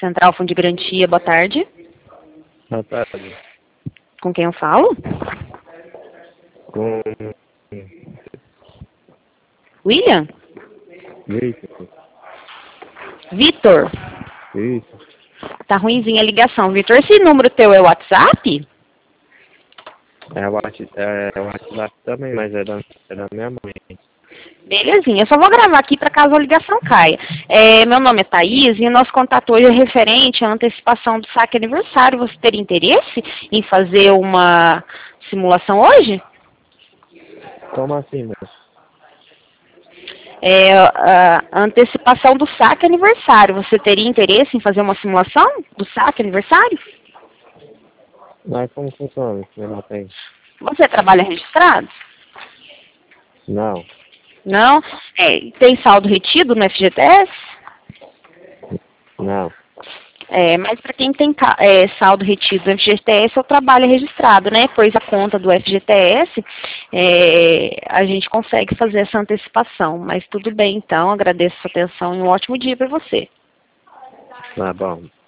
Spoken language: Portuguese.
Central Fundo de Garantia, boa tarde. Boa tarde. Com quem eu falo? Com William? Vitor. Vitor? Isso. Tá ruimzinha a ligação, Vitor. Esse número teu é o WhatsApp? É o WhatsApp também, mas é da minha mãe. Belezinha, eu só vou gravar aqui para caso a ligação caia. Meu nome é Thaís e nosso contato hoje é referente à antecipação do saque aniversário. Você teria interesse em fazer uma simulação hoje? Como assim, moço? A antecipação do saque aniversário. Você teria interesse em fazer uma simulação do saque aniversário? Mas como funciona? Eu não tenho. Você trabalha registrado? Não. Não? Tem saldo retido no FGTS? Não. Mas para quem tem saldo retido no FGTS, o trabalho é registrado, né? Pois a conta do FGTS, a gente consegue fazer essa antecipação. Mas tudo bem, então, agradeço a sua atenção e um ótimo dia para você. Tá bom.